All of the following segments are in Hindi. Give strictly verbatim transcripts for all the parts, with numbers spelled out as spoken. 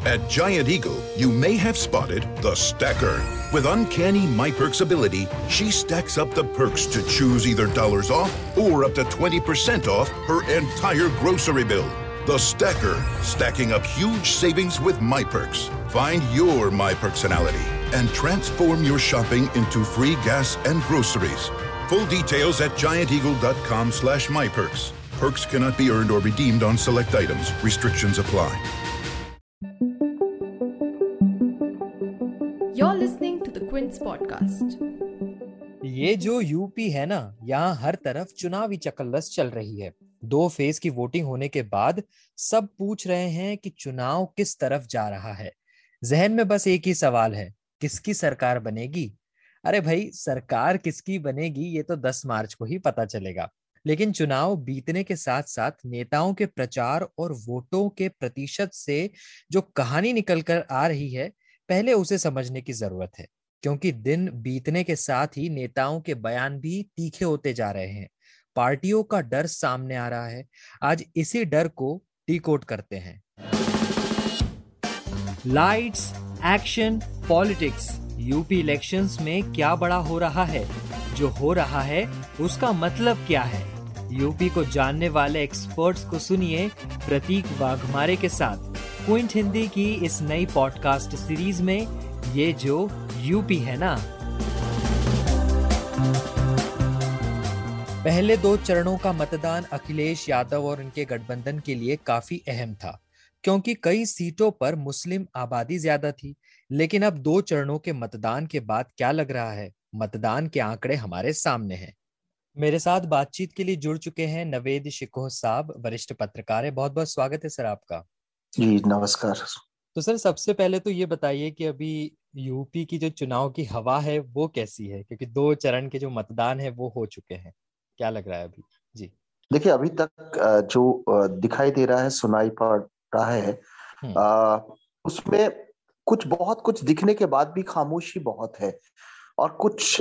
At Giant Eagle, you may have spotted the stacker. With uncanny MyPerks ability, she stacks up the perks to choose either dollars off or up to twenty percent off her entire grocery bill. The stacker, stacking up huge savings with MyPerks. Find your My Personality and transform your shopping into free gas and groceries. Full details at gianteagle.com slash MyPerks. Perks cannot be earned or redeemed on select items. Restrictions apply. You're listening to the Quince podcast. ये जो यूपी है ना, यहाँ हर तरफ चुनावी चकल्लस चल रही है। दो फेज की वोटिंग होने के बाद सब पूछ रहे हैं कि चुनाव किस तरफ जा रहा है। जहन में बस एक ही सवाल है, किसकी सरकार बनेगी? अरे भाई, सरकार किसकी बनेगी ये तो दस मार्च को ही पता चलेगा। लेकिन चुनाव बीतने के साथ साथ नेताओं के प्रचार और वोटों के प्रतिशत से जो कहानी निकल कर आ रही है, पहले उसे समझने की जरूरत है, क्योंकि दिन बीतने के साथ ही नेताओं के बयान भी तीखे होते जा रहे हैं। पार्टियों का डर सामने आ रहा है। आज इसी डर को डिकोड करते हैं। Lights, action, politics. UP elections में क्या बड़ा हो रहा है? जो हो रहा है उसका मतलब क्या है? यूपी को जानने वाले एक्सपर्ट्स को सुनिए प्रतीक वाघमारे के साथ क्विंट हिंदी की इस नई पॉडकास्ट सीरीज में, ये जो यूपी है ना। पहले दो चरणों का मतदान अखिलेश यादव और उनके गठबंधन के लिए काफी अहम था, क्योंकि कई सीटों पर मुस्लिम आबादी ज्यादा थी। लेकिन अब दो चरणों के मतदान के बाद क्या लग रहा है? मतदान के आंकड़े हमारे सामने हैं। मेरे साथ बातचीत के लिए जुड़ चुके हैं नवेद शिकोह साहब, वरिष्ठ पत्रकार है। बहुत बहुत स्वागत है सर आपका। जी नमस्कार। तो सर, सबसे पहले तो ये बताइए कि अभी यूपी की जो चुनाव की हवा है वो कैसी है, क्योंकि दो चरण के जो मतदान है वो हो चुके हैं। क्या लग रहा है अभी? जी देखिए, अभी तक जो दिखाई दे रहा है, सुनाई पड़ रहा है, आ, उसमें कुछ बहुत कुछ दिखने के बाद भी खामोशी बहुत है और कुछ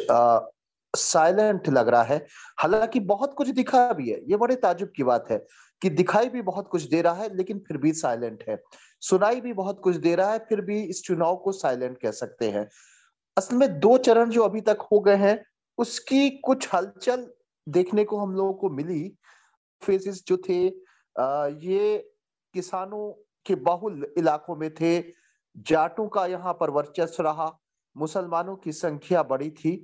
साइलेंट लग रहा है। हालांकि बहुत कुछ दिखा भी है, ये बड़े ताजुब की बात है कि दिखाई भी बहुत कुछ दे रहा है लेकिन फिर भी साइलेंट है। सुनाई भी बहुत कुछ दे रहा है, फिर भी इस चुनाव को साइलेंट कह सकते हैं। असल में दो चरण जो अभी तक हो गए हैं, उसकी कुछ हलचल देखने को हम लोगों को मिली। फेजेस जो थे आ, ये किसानों के बहुल इलाकों में थे, जाटों का यहाँ पर वर्चस्व रहा, मुसलमानों की संख्या बड़ी थी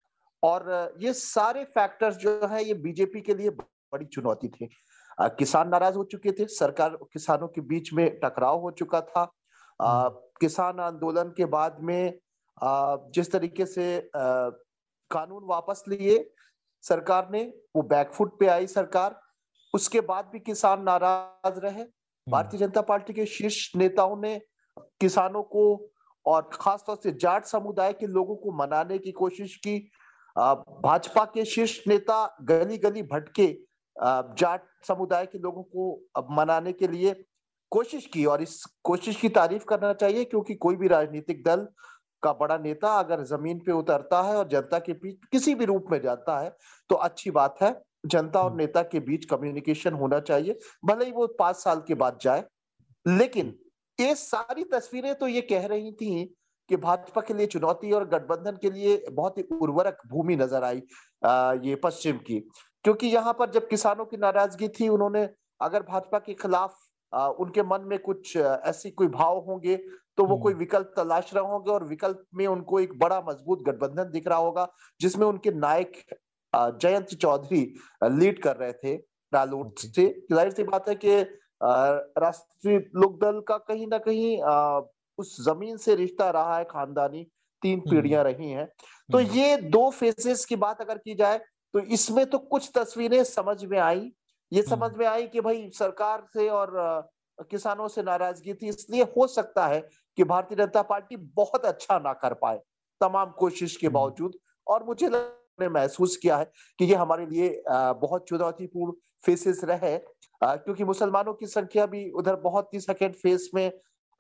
और ये सारे फैक्टर्स जो है ये बीजेपी के लिए बड़ी चुनौती थी। आ, किसान नाराज हो चुके थे, सरकार किसानों के बीच में टकराव हो चुका था। आ, किसान आंदोलन के बाद में आ, जिस तरीके से आ, कानून वापस लिए सरकार ने, वो बैकफुट पे आई सरकार। उसके बाद भी किसान नाराज रहे। भारतीय जनता पार्टी के शीर्ष नेताओं ने किसानों को और खासतौर से जाट समुदाय के लोगों को मनाने की कोशिश की। भाजपा के शीर्ष नेता गली गली भटके जाट समुदाय के लोगों को मनाने के लिए कोशिश की और इस कोशिश की तारीफ करना चाहिए, क्योंकि कोई भी राजनीतिक दल का बड़ा नेता अगर जमीन पे उतरता है और जनता के बीच किसी भी रूप में जाता है तो अच्छी बात है। जनता और नेता के बीच कम्युनिकेशन होना चाहिए, भले ही वो पांच साल के बाद जाए। लेकिन ये सारी तस्वीरें तो ये कह रही थी कि भाजपा के लिए चुनौती और गठबंधन के लिए बहुत ही उर्वरक भूमि नजर आई आ, ये पश्चिम की, क्योंकि यहाँ पर जब किसानों की नाराजगी थी, उन्होंने अगर भाजपा के खिलाफ आ, उनके मन में कुछ ऐसी कोई भाव होंगे तो वो कोई विकल्प तलाश रहे होंगे और विकल्प में उनको एक बड़ा मजबूत गठबंधन दिख रहा होगा, जिसमें उनके नायक जयंत चौधरी लीड कर रहे थे रालोट से। जाहिर सी बात है कि राष्ट्रीय लोकदल का कहीं ना कहीं आ, उस जमीन से रिश्ता रहा है, खानदानी तीन पीढ़ियां रही हैं। तो ये दो फेजेस की बात अगर की जाए तो इसमें तो कुछ तस्वीरें समझ में आई। ये समझ में आई कि भाई सरकार से और किसानों से नाराजगी थी, इसलिए हो सकता है कि भारतीय जनता पार्टी बहुत अच्छा ना कर पाए तमाम कोशिश के बावजूद। और मुझे ने महसूस किया है कि ये हमारे लिए बहुत चुनौतीपूर्ण फेसेस रहे, क्योंकि मुसलमानों की संख्या भी उधर बहुत ही सेकेंड फेज में।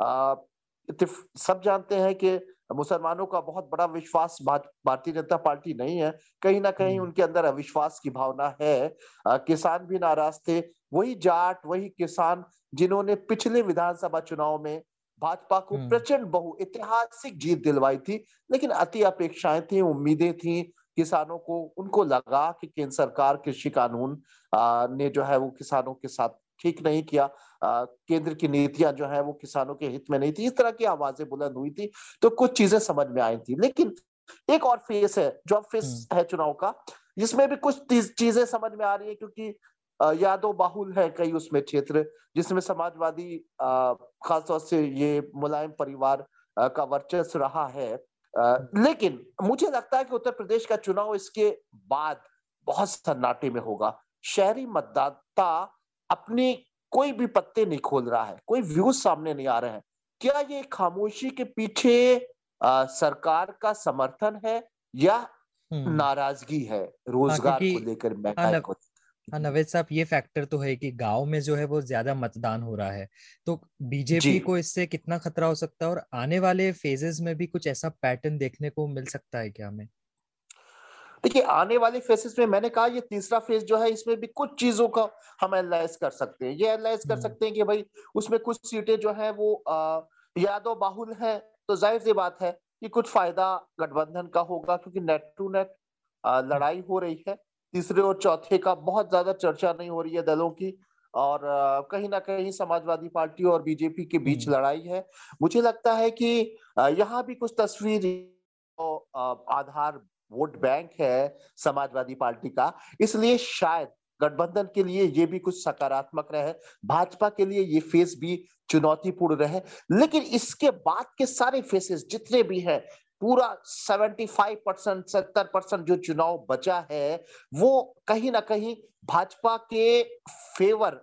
सब जानते हैं कि मुसलमानों का बहुत बड़ा विश्वास भारतीय जनता पार्टी नहीं है, कहीं ना कहीं उनके अंदर अविश्वास की भावना है। किसान भी नाराज थे, वही जाट वही किसान जिन्होंने पिछले विधानसभा चुनाव में भाजपा को प्रचंड बहु ऐतिहासिक जीत दिलवाई थी, लेकिन अति अपेक्षाएं थी, उम्मीदें थी किसानों को। उनको लगा कि केंद्र सरकार कृषि कानून आ, ने जो है वो किसानों के साथ ठीक नहीं किया, आ, केंद्र की नीतियां जो है वो किसानों के हित में नहीं थी, इस तरह की आवाजें बुलंद हुई थी, तो कुछ चीजें समझ में आई थी। लेकिन एक और फेस है, जो फेस है चुनाव का, जिसमें भी कुछ चीजें समझ में आ रही है, क्योंकि यादव बाहुल है कई उसमें क्षेत्र, जिसमें समाजवादी खासतौर से ये मुलायम परिवार का वर्चस्व रहा है। लेकिन मुझे लगता है कि उत्तर प्रदेश का चुनाव इसके बाद बहुत सन्नाटे में होगा। शहरी मतदाता अपनी कोई भी पत्ते नहीं खोल रहा है, कोई व्यूज सामने नहीं आ रहे हैं। क्या ये खामोशी के पीछे आ, सरकार का समर्थन है या नाराजगी है रोजगार को लेकर, महंगाई को? हाँ नवेद साहब, ये फैक्टर तो है कि गांव में जो है वो ज्यादा मतदान हो रहा है, तो बीजेपी को इससे कितना खतरा हो सकता है, और आने वाले फेजेस में भी कुछ ऐसा पैटर्न देखने को मिल सकता है क्या हमें? देखिए, आने वाले फेजेस में मैंने कहा ये तीसरा फेज जो है, इसमें भी कुछ चीजों का हम एनालाइज कर सकते हैं। ये एनालाइज कर सकते हैं कि भाई उसमें कुछ सीटें जो है वो यादव बाहुल है, तो जाहिर सी बात है कि कुछ फायदा गठबंधन का होगा, क्योंकि नेट टू नेट लड़ाई हो रही है। तीसरे और चौथे का बहुत ज्यादा चर्चा नहीं हो रही है दलों की, और कहीं ना कहीं समाजवादी पार्टी और बीजेपी के बीच लड़ाई है। मुझे लगता है कि यहाँ भी कुछ तस्वीर, आधार वोट बैंक है समाजवादी पार्टी का, इसलिए शायद गठबंधन के लिए ये भी कुछ सकारात्मक रहे, भाजपा के लिए ये फेस भी चुनौतीपूर्ण रहे। लेकिन इसके बाद के सारे फेसेस जितने भी हैं, पूरा पचहत्तर परसेंट सत्तर परसेंट जो चुनाव बचा है, वो कहीं ना कहीं भाजपा के फेवर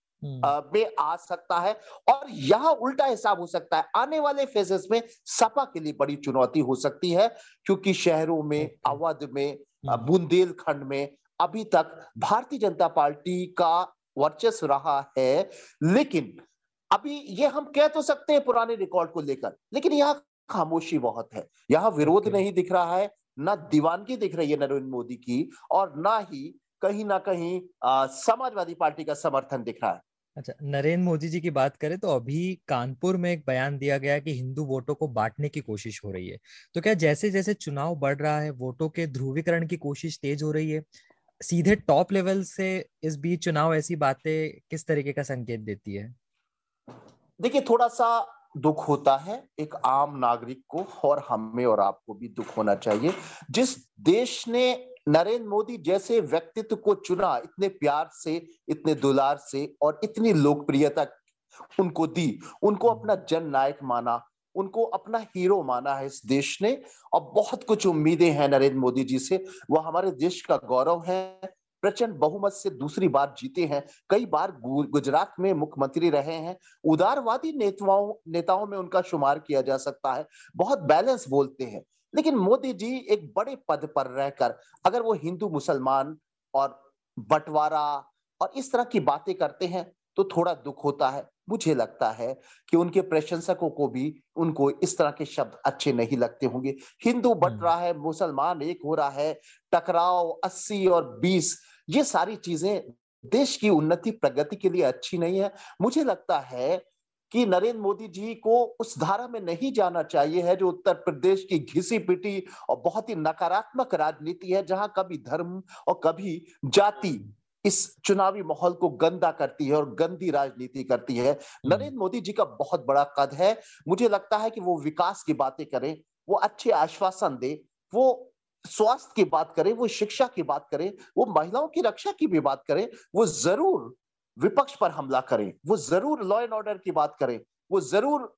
में आ सकता है, और यहां उल्टा हिसाब हो सकता है। आने वाले फेजेस में सपा के लिए बड़ी चुनौती हो सकती है, क्योंकि शहरों में, अवध में, बुंदेलखंड में अभी तक भारतीय जनता पार्टी का वर्चस्व रहा है। लेकिन अभी ये हम कह तो सकते हैं पुराने रिकॉर्ड को लेकर, लेकिन यहाँ खामोशी बहुत है, यहाँ विरोध नहीं दिख रहा है, ना दीवानगी दिख रही है नरेंद्र मोदी की, और ना ही कहीं ना कहीं समाजवादी पार्टी का समर्थन दिख रहा है। अच्छा, नरेंद्र मोदी जी की बात करें तो अभी कानपुर में एक बयान दिया गया कि हिंदू वोटों को बांटने की कोशिश हो रही है, तो क्या जैसे जैसे चुनाव बढ़ रहा है वोटों के ध्रुवीकरण की कोशिश तेज हो रही है? सीधे टॉप लेवल से इस बीच चुनाव ऐसी बातें किस तरीके का संकेत देती है? देखिए, थोड़ा सा दुख होता है एक आम नागरिक को, और हमें और आपको भी दुख होना चाहिए। जिस देश ने नरेंद्र मोदी जैसे व्यक्तित्व को चुना, इतने प्यार से, इतने दुलार से, और इतनी लोकप्रियता उनको दी, उनको अपना जननायक माना, उनको अपना हीरो माना है इस देश ने, और बहुत कुछ उम्मीदें हैं नरेंद्र मोदी जी से। वह हमारे देश का गौरव है, प्रचंड बहुमत से दूसरी बार जीते हैं, कई बार गुजरात में मुख्यमंत्री रहे हैं, उदारवादी नेताओं नेताओं में उनका शुमार किया जा सकता है, बहुत बैलेंस बोलते हैं। लेकिन मोदी जी एक बड़े पद पर रहकर अगर वो हिंदू मुसलमान और बंटवारा और इस तरह की बातें करते हैं, तो थोड़ा दुख होता है। मुझे लगता है कि उनके प्रशंसकों को भी उनको इस तरह के शब्द अच्छे नहीं लगते होंगे। हिंदू बट रहा है, मुसलमान एक हो रहा है, टकराव अस्सी और बीस, ये सारी चीजें देश की उन्नति प्रगति के लिए अच्छी नहीं है। मुझे लगता है कि नरेंद्र मोदी जी को उस धारा में नहीं जाना चाहिए है जो उत्तर प्रदेश की घिसी पिटी और बहुत ही नकारात्मक राजनीति है, जहां कभी धर्म और कभी जाति इस चुनावी माहौल को गंदा करती है और गंदी राजनीति करती है। नरेंद्र मोदी जी का बहुत बड़ा कद है, मुझे लगता है कि वो विकास की बातें करें, वो अच्छे आश्वासन दे, वो स्वास्थ्य की बात करें, वो शिक्षा की बात करें, वो महिलाओं की रक्षा की भी बात करें, वो जरूर विपक्ष पर हमला करें, वो जरूर लॉ एंड ऑर्डर की बात करें, वो जरूर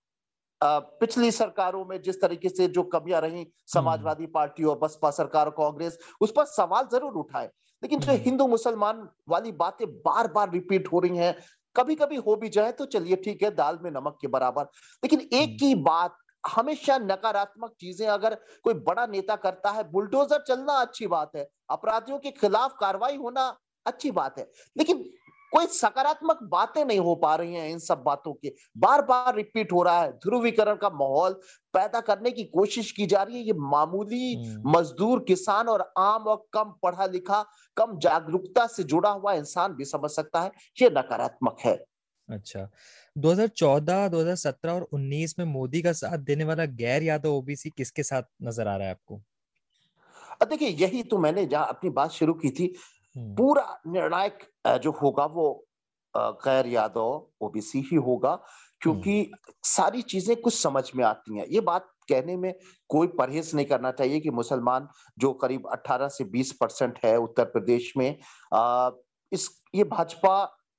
पिछली सरकारों में जिस तरीके से जो कमियां रही समाजवादी पार्टी और बसपा सरकार और कांग्रेस, उस पर सवाल जरूर उठाए। लेकिन जो हिंदू मुसलमान वाली बातें बार बार रिपीट हो रही हैं, कभी कभी हो भी जाए तो चलिए ठीक है, दाल में नमक के बराबर। लेकिन एक ही बात, हमेशा नकारात्मक चीजें अगर कोई बड़ा नेता करता है, बुलडोजर चलना अच्छी बात है, अपराधियों के खिलाफ कार्रवाई होना अच्छी बात है, लेकिन कोई सकारात्मक बातें नहीं हो पा रही हैं। इन सब बातों के बार बार रिपीट हो रहा है, ध्रुवीकरण का माहौल पैदा करने की कोशिश की जा रही है। ये मामूली मजदूर, किसान और आम और कम पढ़ा लिखा, कम जागरूकता से जुड़ा हुआ इंसान भी समझ सकता है, ये नकारात्मक है। अच्छा, दो हज़ार चौदह, दो हज़ार सत्रह और उन्नीस में मोदी का साथ देने वाला गैर यादव ओबीसी किसके साथ नजर आ रहा है आपको? देखिए, यही तो मैंने जहां अपनी बात शुरू की थी, पूरा निर्णायक जो होगा वो गैर यादव ओबीसी ही होगा, क्योंकि सारी चीजें कुछ समझ में आती हैं। ये बात कहने में कोई परहेज नहीं करना चाहिए कि मुसलमान जो करीब अठारह से बीस परसेंट है उत्तर प्रदेश में, आ, इस ये भाजपा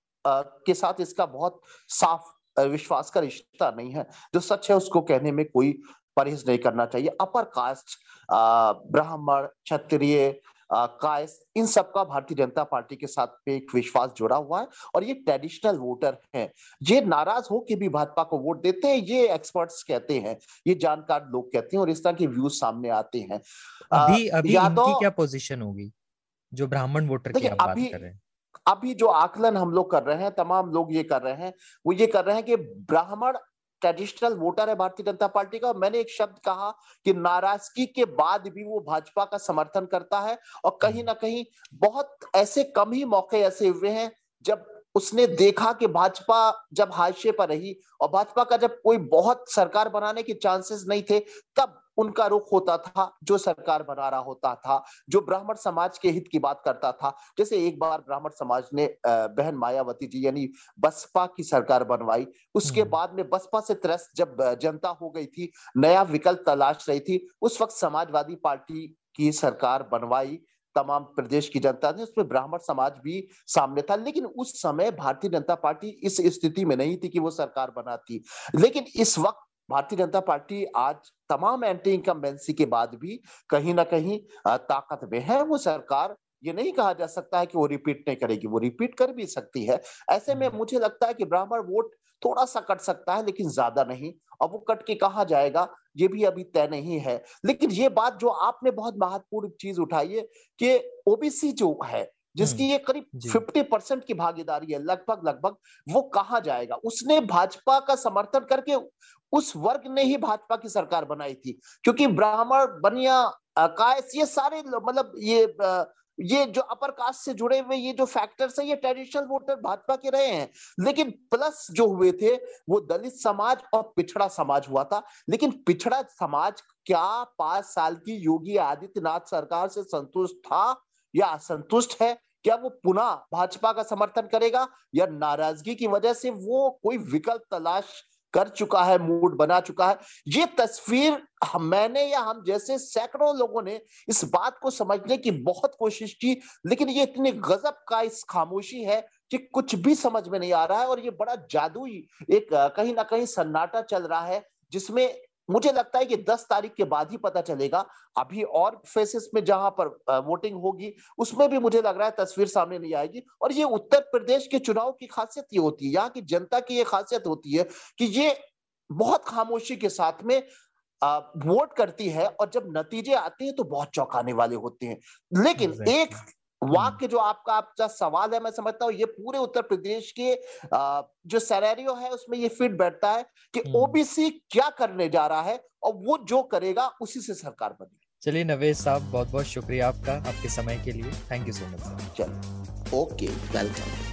के साथ इसका बहुत साफ विश्वास का रिश्ता नहीं है। जो सच है उसको कहने में कोई परहेज नहीं करना चाहिए। अपर कास्ट, ब्राह्मण, क्षत्रिय, कायस्थ, इन सबका भारतीय जनता पार्टी के साथ एक विश्वास जुड़ा हुआ है और ये ट्रेडिशनल वोटर हैं। ये नाराज हो के भी भाजपा को वोट देते हैं, ये एक्सपर्ट्स कहते हैं, ये जानकार लोग कहते हैं और इस तरह के व्यूज सामने आते हैं। अभी अभी इनकी क्या पोजीशन होगी जो ब्राह्मण वोटर की आप बात कर रहे हैं? अभी जो आकलन हम लोग कर रहे हैं, तमाम लोग ये कर रहे हैं, वो ये कर रहे हैं कि ब्राह्मण ट्रेडिशनल वोटर है भारतीय जनता पार्टी का। मैंने एक शब्द कहा कि नाराजगी के बाद भी वो भाजपा का समर्थन करता है और कहीं ना कहीं बहुत ऐसे कम ही मौके ऐसे हुए हैं जब उसने देखा कि भाजपा जब हाशिए पर रही और भाजपा का जब कोई बहुत सरकार बनाने के चांसेस नहीं थे, तब उनका रुख होता था जो सरकार बना रहा होता था, जो ब्राह्मण समाज के हित की बात करता था। जैसे एक बार ब्राह्मण समाज ने बहन मायावती जी यानी बसपा की सरकार बनवाई, उसके बाद में बसपा से त्रस्त जब जनता हो गई थी, नया विकल्प तलाश रही थी, उस वक्त समाजवादी पार्टी की सरकार बनवाई तमाम प्रदेश की जनता ने, उसमें ब्राह्मण समाज भी सामने था। लेकिन उस समय भारतीय जनता पार्टी इस स्थिति में नहीं थी कि वो सरकार बनाती। लेकिन इस वक्त भारतीय जनता पार्टी आज तमाम एंटी इनकम्बेंसी के बाद भी कहीं ना कहीं ताकत में है। वो सरकार, ये नहीं कहा जा सकता है कि वो रिपीट नहीं करेगी, वो रिपीट कर भी सकती है। ऐसे में मुझे लगता है कि ब्राह्मण वोट थोड़ा सा कट सकता है, लेकिन ज्यादा नहीं। और वो कट के कहां जाएगा ये भी अभी तय नहीं है। लेकिन ये बात जो आपने बहुत महत्वपूर्ण चीज उठाई है कि ओबीसी जो है, जिसकी ये करीब पचास परसेंट की भागीदारी है, लगभग लगभग, वो कहां जाएगा? उसने भाजपा का समर्थन करके, उस वर्ग ने ही भाजपा की सरकार बनाई थी, क्योंकि ब्राह्मण, बनिया, कायस्थ, ये सारे मतलब ये ये जो अपर कास्ट से जुड़े हुए ये जो फैक्टर्स है, ये ट्रेडिशनल वोटर भाजपा के रहे हैं। लेकिन प्लस जो हुए थे वो दलित समाज और पिछड़ा समाज हुआ था। लेकिन पिछड़ा समाज क्या पांच साल की योगी आदित्यनाथ सरकार से संतुष्ट था या असंतुष्ट है? क्या वो पुनः भाजपा का समर्थन करेगा या नाराजगी की वजह से वो कोई विकल्प तलाश कर चुका है, मूड बना चुका है? ये तस्वीर मैंने या हम जैसे सैकड़ों लोगों ने इस बात को समझने की बहुत कोशिश की, लेकिन ये इतनी गजब का इस खामोशी है कि कुछ भी समझ में नहीं आ रहा है। और ये बड़ा जादुई एक कहीं ना कहीं सन्नाटा चल रहा है, जिसमें मुझे लगता है कि दस तारीख के बाद ही पता चलेगा। अभी और फेसेस में जहां पर वोटिंग होगी उसमें भी मुझे लग रहा है तस्वीर सामने नहीं आएगी। और ये उत्तर प्रदेश के चुनाव की खासियत ये होती है, यहाँ की जनता की ये खासियत होती है कि ये बहुत खामोशी के साथ में वोट करती है और जब नतीजे आते हैं तो बहुत चौंकाने वाले होते हैं। लेकिन एक वाक्य जो आपका आपका सवाल है, मैं समझता हूँ ये पूरे उत्तर प्रदेश के आ, जो सिनेरियो है उसमें ये फिट बैठता है कि ओबीसी क्या करने जा रहा है और वो जो करेगा उसी से सरकार बनेगी। चलिए नवेद साहब, बहुत बहुत शुक्रिया आपका, आपके समय के लिए। Thank you so much sir. चलिए, ओके, वेलकम।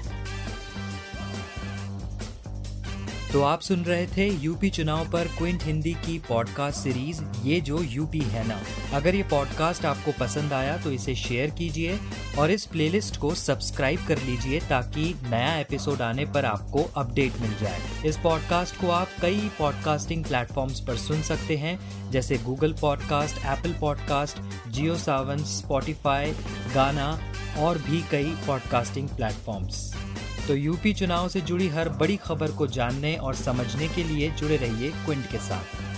तो आप सुन रहे थे यूपी चुनाव पर क्विंट हिंदी की पॉडकास्ट सीरीज ये जो यूपी है ना। अगर ये पॉडकास्ट आपको पसंद आया तो इसे शेयर कीजिए और इस प्लेलिस्ट को सब्सक्राइब कर लीजिए ताकि नया एपिसोड आने पर आपको अपडेट मिल जाए। इस पॉडकास्ट को आप कई पॉडकास्टिंग प्लेटफॉर्म्स पर सुन सकते हैं, जैसे Google podcast, Apple podcast, Jio Saavn, Spotify, Gaana और भी कई पॉडकास्टिंग प्लेटफॉर्म्स। तो यूपी चुनाव से जुड़ी हर बड़ी खबर को जानने और समझने के लिए जुड़े रहिए क्विंट के साथ।